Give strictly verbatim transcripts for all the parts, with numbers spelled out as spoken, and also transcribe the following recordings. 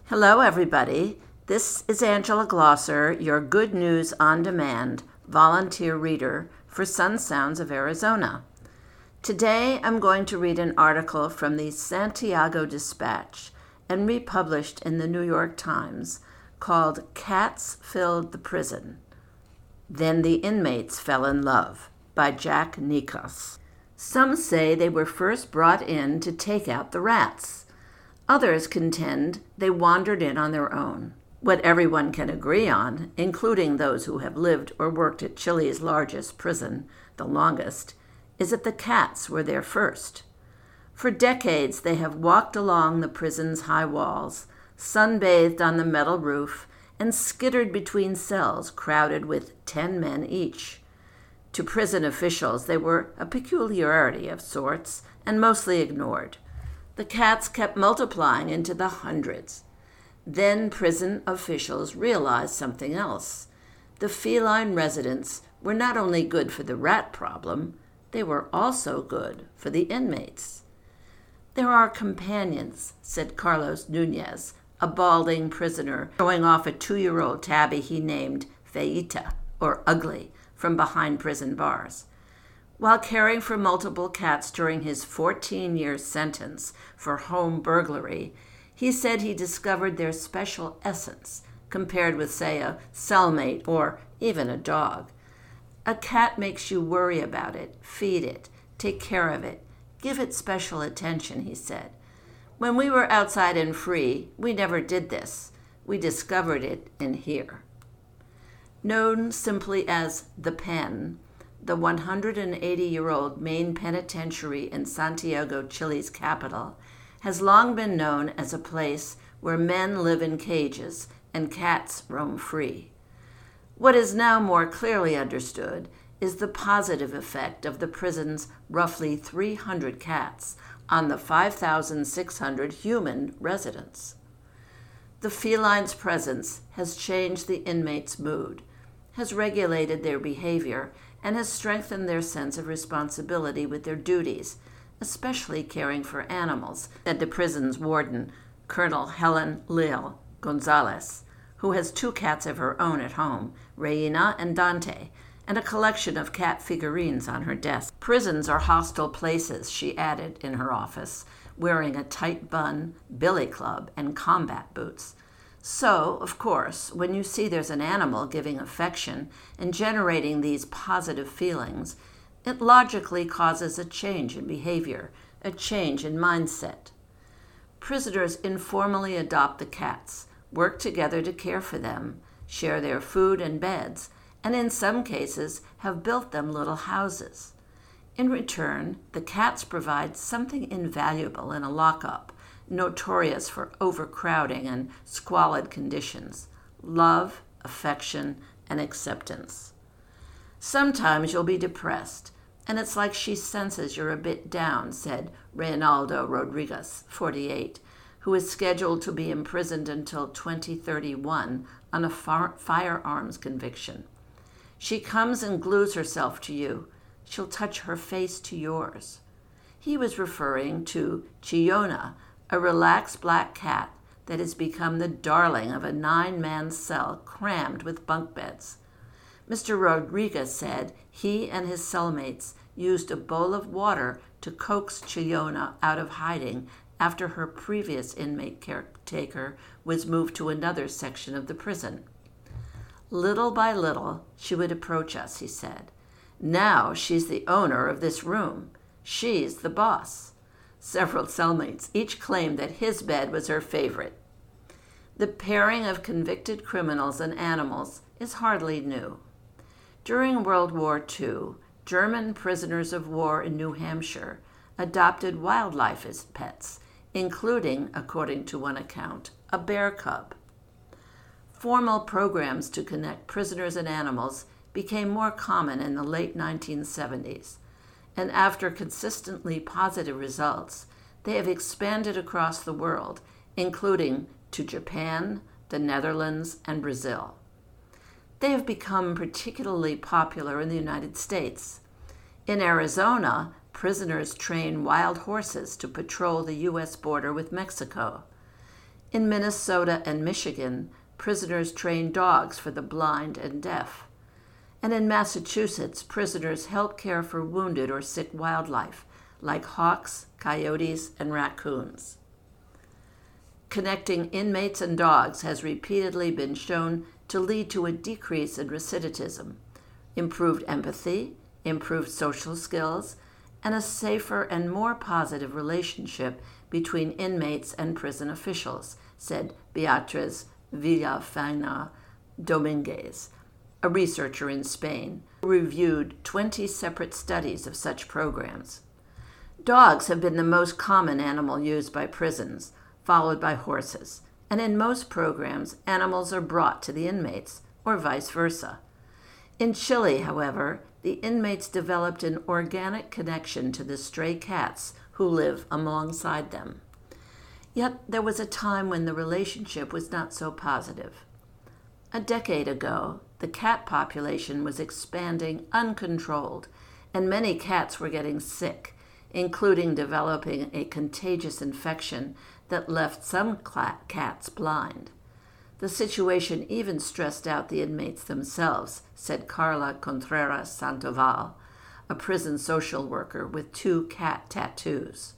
Hello, everybody. This is Angela Glosser, your Good News on Demand volunteer reader for Sun Sounds of Arizona. Today, I'm going to read an article from the Santiago Dispatch and republished in the New York Times called Cats Filled the Prison. Then the Inmates Fell in Love by Jack Nikos. Some say they were first brought in to take out the rats. Others contend they wandered in on their own. What everyone can agree on, including those who have lived or worked at Chile's largest prison, the longest, is that the cats were there first. For decades they have walked along the prison's high walls, sunbathed on the metal roof, and skittered between cells crowded with ten men each. To prison officials they were a peculiarity of sorts, and mostly ignored. The cats kept multiplying into the hundreds. Then prison officials realized something else. The feline residents were not only good for the rat problem, they were also good for the inmates. "There are companions," said Carlos Nunez, a balding prisoner, showing off a two-year-old tabby he named Feita, or Ugly, from behind prison bars. While caring for multiple cats during his fourteen-year sentence for home burglary, he said he discovered their special essence compared with, say, a cellmate or even a dog. A cat makes you worry about it, feed it, take care of it, give it special attention, he said. When we were outside and free, we never did this. We discovered it in here. Known simply as the Pen, the one hundred eighty-year-old main penitentiary in Santiago, Chile's capital, has long been known as a place where men live in cages and cats roam free. What is now more clearly understood is the positive effect of the prison's roughly three hundred cats on the five thousand six hundred human residents. The feline's presence has changed the inmates' mood, has regulated their behavior, and has strengthened their sense of responsibility with their duties, especially caring for animals, said the prison's warden, Colonel Helen Lil Gonzalez, who has two cats of her own at home, Reina and Dante, and a collection of cat figurines on her desk. "Prisons are hostile places," she added in her office, wearing a tight bun, billy club, and combat boots. So, of course, when you see there's an animal giving affection and generating these positive feelings, it logically causes a change in behavior, a change in mindset. Prisoners informally adopt the cats, work together to care for them, share their food and beds, and in some cases have built them little houses. In return, the cats provide something invaluable in a lockup, notorious for overcrowding and squalid conditions: love, affection, and acceptance. "Sometimes you'll be depressed, and it's like she senses you're a bit down," said Reynaldo Rodriguez, forty-eight, who is scheduled to be imprisoned until twenty thirty-one on a far- firearms conviction. "She comes and glues herself to you. She'll touch her face to yours." He was referring to Chillona, a relaxed black cat that has become the darling of a nine-man cell crammed with bunk beds. Mister Rodriguez said he and his cellmates used a bowl of water to coax Chillona out of hiding after her previous inmate caretaker was moved to another section of the prison. "Little by little, she would approach us," he said. "Now she's the owner of this room. She's the boss." Several cellmates each claimed that his bed was her favorite. The pairing of convicted criminals and animals is hardly new. During World War Two, German prisoners of war in New Hampshire adopted wildlife as pets, including, according to one account, a bear cub. Formal programs to connect prisoners and animals became more common in the late nineteen seventies. And after consistently positive results, they have expanded across the world, including to Japan, the Netherlands, and Brazil. They have become particularly popular in the United States. In Arizona, prisoners train wild horses to patrol the U S border with Mexico. In Minnesota and Michigan, prisoners train dogs for the blind and deaf. And in Massachusetts, prisoners help care for wounded or sick wildlife, like hawks, coyotes, and raccoons. Connecting inmates and dogs has repeatedly been shown to lead to a decrease in recidivism, improved empathy, improved social skills, and a safer and more positive relationship between inmates and prison officials, said Beatriz Villafaña Dominguez, a researcher in Spain, who reviewed twenty separate studies of such programs. Dogs have been the most common animal used by prisons, followed by horses, and in most programs, animals are brought to the inmates, or vice versa. In Chile, however, the inmates developed an organic connection to the stray cats who live alongside them. Yet there was a time when the relationship was not so positive. A decade ago, the cat population was expanding uncontrolled, and many cats were getting sick, including developing a contagious infection that left some cats blind. The situation even stressed out the inmates themselves, said Carla Contreras Sandoval, a prison social worker with two cat tattoos.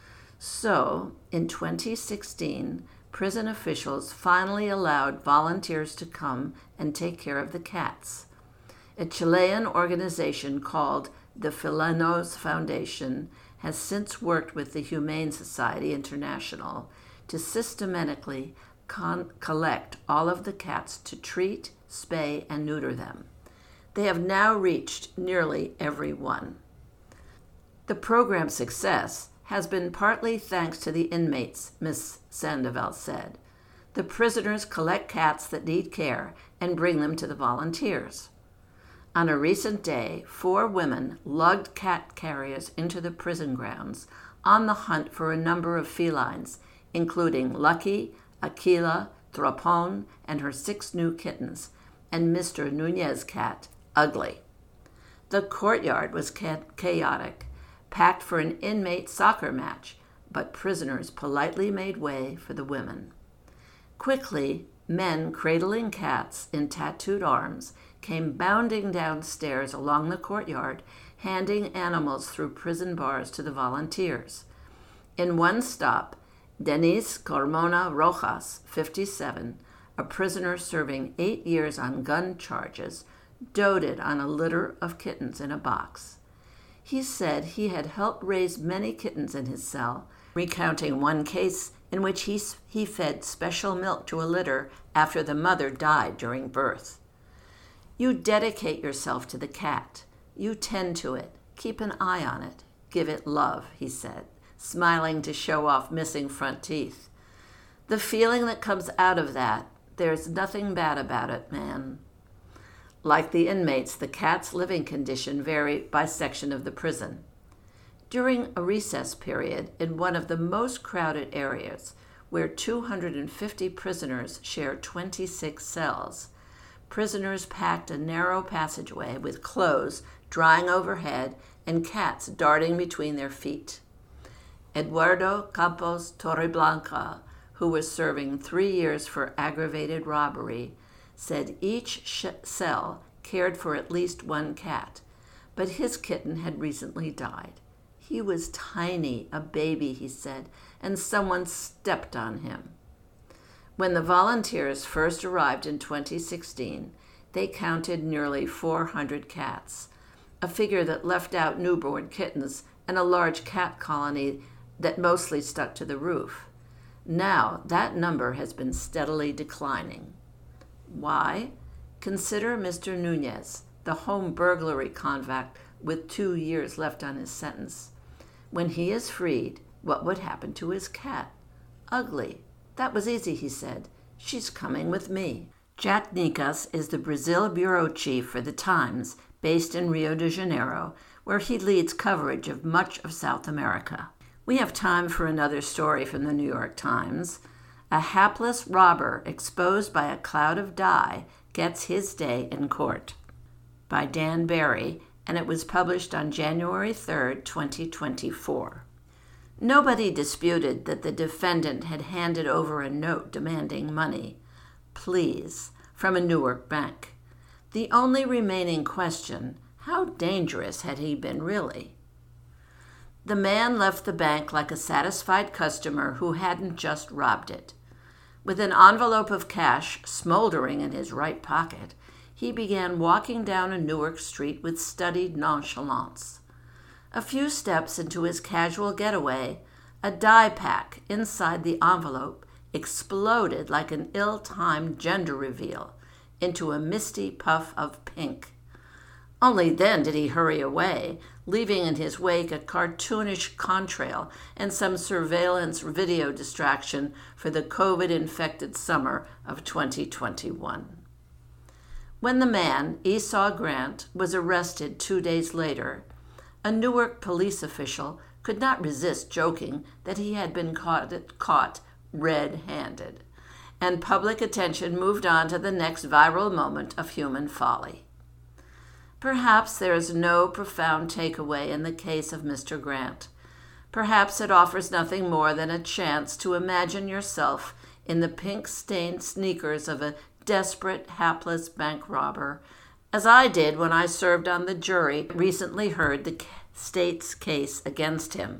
So, in twenty sixteen, prison officials finally allowed volunteers to come and take care of the cats. A Chilean organization called the Felinos Foundation has since worked with the Humane Society International to systematically con- collect all of the cats to treat, spay, and neuter them. They have now reached nearly every one. The program's success has been partly thanks to the inmates, Miz Sandoval said. The prisoners collect cats that need care and bring them to the volunteers. On a recent day, four women lugged cat carriers into the prison grounds on the hunt for a number of felines, including Lucky, Aquila, Tropon, and her six new kittens, and Mister Nunez cat, Ugly. The courtyard was chaotic, packed for an inmate soccer match, but prisoners politely made way for the women. Quickly, men cradling cats in tattooed arms came bounding downstairs along the courtyard, handing animals through prison bars to the volunteers. In one stop, Denise Carmona Rojas, fifty-seven, a prisoner serving eight years on gun charges, doted on a litter of kittens in a box. He said he had helped raise many kittens in his cell, recounting one case in which he, he fed special milk to a litter after the mother died during birth. You dedicate yourself to the cat. You tend to it. Keep an eye on it. Give it love, he said, smiling to show off missing front teeth. The feeling that comes out of that, there's nothing bad about it, man. Like the inmates, the cat's living condition varied by section of the prison. During a recess period in one of the most crowded areas, where two hundred fifty prisoners share twenty-six cells, prisoners packed a narrow passageway with clothes drying overhead and cats darting between their feet. Eduardo Campos Torreblanca, who was serving three years for aggravated robbery, said each sh- cell cared for at least one cat, but his kitten had recently died. He was tiny, a baby, he said, and someone stepped on him. When the volunteers first arrived in twenty sixteen, they counted nearly four hundred cats, a figure that left out newborn kittens and a large cat colony that mostly stuck to the roof. Now, that number has been steadily declining. Why? Consider Mister Nunez, the home burglary convict with two years left on his sentence. When he is freed, what would happen to his cat? Ugly. That was easy, he said. She's coming with me. Jack Nicas is the Brazil bureau chief for The Times, based in Rio de Janeiro, where he leads coverage of much of South America. We have time for another story from the New York Times. A hapless robber exposed by a cloud of dye gets his day in court, by Dan Barry, and it was published on January third, twenty twenty-four. Nobody disputed that the defendant had handed over a note demanding money, please, from a Newark bank. The only remaining question, how dangerous had he been really? The man left the bank like a satisfied customer who hadn't just robbed it. With an envelope of cash smoldering in his right pocket, he began walking down a Newark street with studied nonchalance. A few steps into his casual getaway, a dye pack inside the envelope exploded like an ill-timed gender reveal into a misty puff of pink. Only then did he hurry away, leaving in his wake a cartoonish contrail and some surveillance video distraction for the COVID-infected summer of twenty twenty-one. When the man, Esau Grant, was arrested two days later, a Newark police official could not resist joking that he had been caught, caught red-handed, and public attention moved on to the next viral moment of human folly. Perhaps there is no profound takeaway in the case of Mister Grant. Perhaps it offers nothing more than a chance to imagine yourself in the pink-stained sneakers of a desperate, hapless bank robber, as I did when I served on the jury recently heard the state's case against him.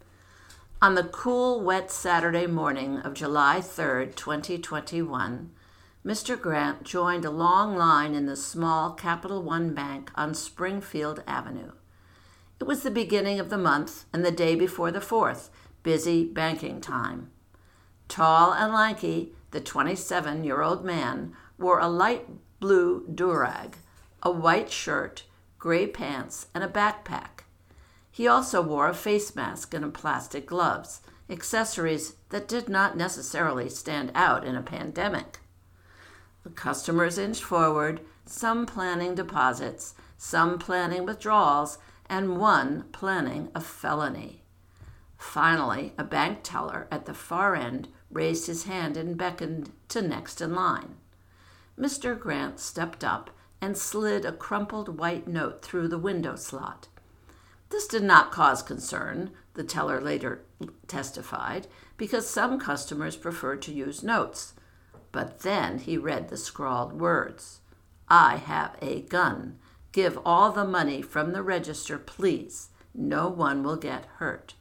On the cool, wet Saturday morning of July third, twenty twenty-one, Mister Grant joined a long line in the small Capital One Bank on Springfield Avenue. It was the beginning of the month and the day before the fourth, busy banking time. Tall and lanky, the twenty-seven-year-old man wore a light blue durag, a white shirt, gray pants, and a backpack. He also wore a face mask and plastic gloves, accessories that did not necessarily stand out in a pandemic. The customers inched forward, some planning deposits, some planning withdrawals, and one planning a felony. Finally, a bank teller at the far end raised his hand and beckoned to next in line. Mister Grant stepped up and slid a crumpled white note through the window slot. This did not cause concern, the teller later testified, because some customers preferred to use notes. But then he read the scrawled words, "I have a gun. Give all the money from the register, please. No one will get hurt."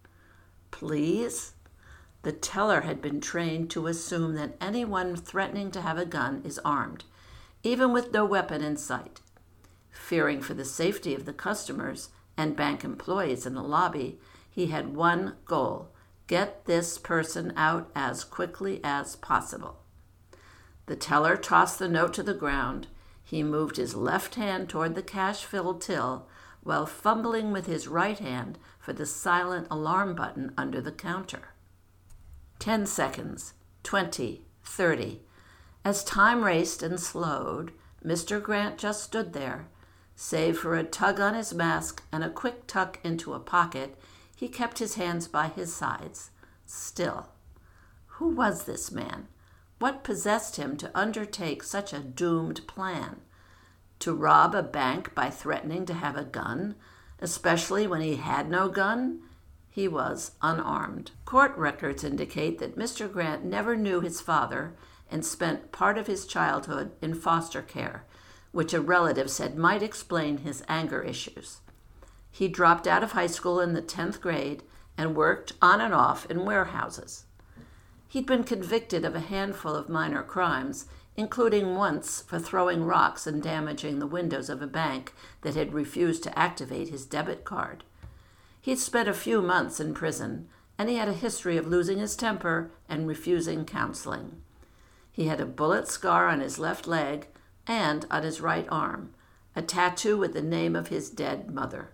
Please? The teller had been trained to assume that anyone threatening to have a gun is armed, even with no weapon in sight. Fearing for the safety of the customers and bank employees in the lobby, he had one goal: get this person out as quickly as possible. The teller tossed the note to the ground. He moved his left hand toward the cash-filled till while fumbling with his right hand for the silent alarm button under the counter. Ten seconds, twenty, thirty. As time raced and slowed, Mister Grant just stood there. Save for a tug on his mask and a quick tuck into a pocket, he kept his hands by his sides, still. Who was this man? What possessed him to undertake such a doomed plan? To rob a bank by threatening to have a gun, especially when he had no gun? He was unarmed. Court records indicate that Mister Grant never knew his father and spent part of his childhood in foster care, which a relative said might explain his anger issues. He dropped out of high school in the tenth grade and worked on and off in warehouses. He'd been convicted of a handful of minor crimes, including once for throwing rocks and damaging the windows of a bank that had refused to activate his debit card. He'd spent a few months in prison, and he had a history of losing his temper and refusing counseling. He had a bullet scar on his left leg and on his right arm, a tattoo with the name of his dead mother.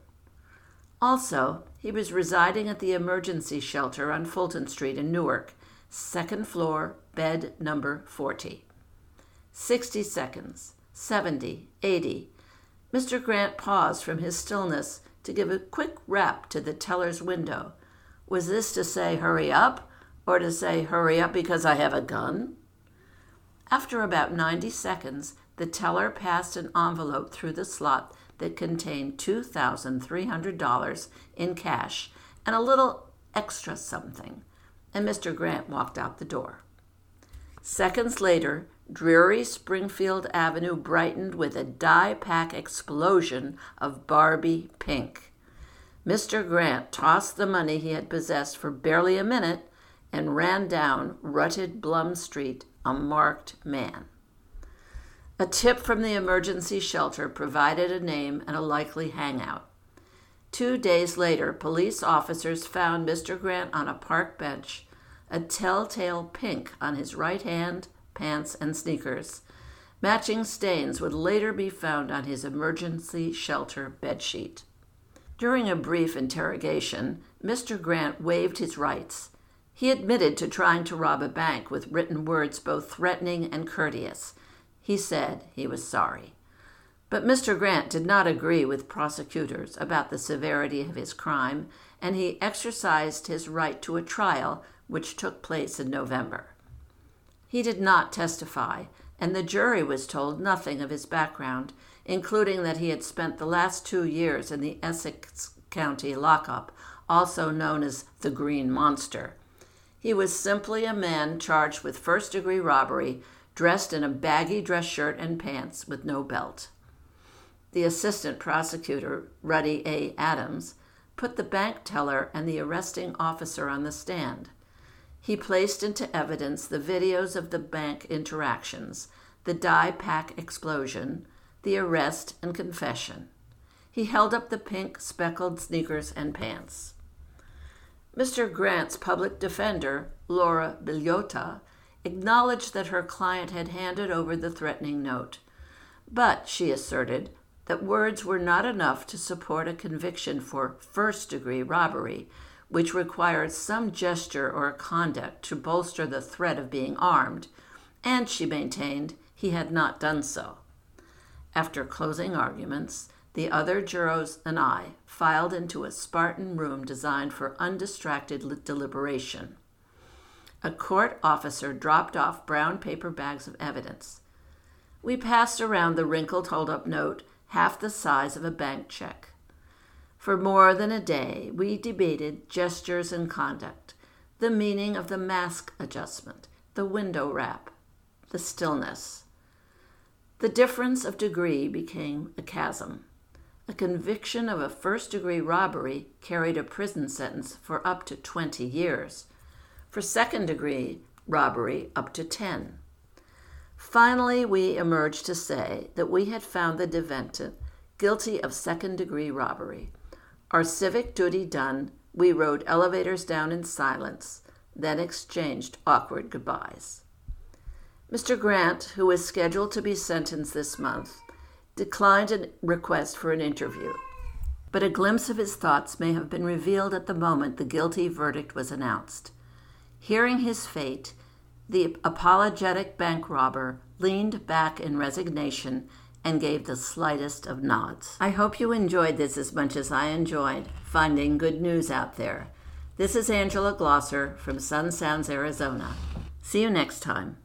Also, he was residing at the emergency shelter on Fulton Street in Newark, second floor, bed number forty. Sixty seconds, seventy, eighty. Mister Grant paused from his stillness to give a quick rap to the teller's window. Was this to say, "Hurry up," or to say, "Hurry up because I have a gun"? After about ninety seconds, the teller passed an envelope through the slot that contained two thousand three hundred dollars in cash and a little extra something, and Mister Grant walked out the door. Seconds later, dreary Springfield Avenue brightened with a dye-pack explosion of Barbie pink. Mister Grant tossed the money he had possessed for barely a minute and ran down rutted Blum Street, a marked man. A tip from the emergency shelter provided a name and a likely hangout. Two days later, police officers found Mister Grant on a park bench, a telltale pink on his right hand, pants, and sneakers. Matching stains would later be found on his emergency shelter bedsheet. During a brief interrogation, Mister Grant waived his rights. He admitted to trying to rob a bank with written words both threatening and courteous. He said he was sorry. But Mister Grant did not agree with prosecutors about the severity of his crime, and he exercised his right to a trial, which took place in November. He did not testify, and the jury was told nothing of his background, including that he had spent the last two years in the Essex County lockup, also known as the Green Monster. He was simply a man charged with first-degree robbery, dressed in a baggy dress shirt and pants with no belt. The assistant prosecutor, Ruddy A. Adams, put the bank teller and the arresting officer on the stand. He placed into evidence the videos of the bank interactions, the dye-pack explosion, the arrest and confession. He held up the pink speckled sneakers and pants. Mister Grant's public defender, Laura Bigliotta, acknowledged that her client had handed over the threatening note. But, she asserted, that words were not enough to support a conviction for first-degree robbery, which required some gesture or conduct to bolster the threat of being armed, and, she maintained, he had not done so. After closing arguments, the other jurors and I filed into a Spartan room designed for undistracted deliberation. A court officer dropped off brown paper bags of evidence. We passed around the wrinkled hold-up note, half the size of a bank check. For more than a day, we debated gestures and conduct, the meaning of the mask adjustment, the window wrap, the stillness. The difference of degree became a chasm. A conviction of a first-degree robbery carried a prison sentence for up to twenty years. For second-degree robbery, up to ten. Finally, we emerged to say that we had found the defendant guilty of second-degree robbery. Our civic duty done, we rode elevators down in silence, then exchanged awkward goodbyes. Mister Grant, who is scheduled to be sentenced this month, declined a request for an interview, but a glimpse of his thoughts may have been revealed at the moment the guilty verdict was announced. Hearing his fate, the apologetic bank robber leaned back in resignation and gave the slightest of nods. I hope you enjoyed this as much as I enjoyed finding good news out there. This is Angela Glosser from Sun Sounds, Arizona. See you next time.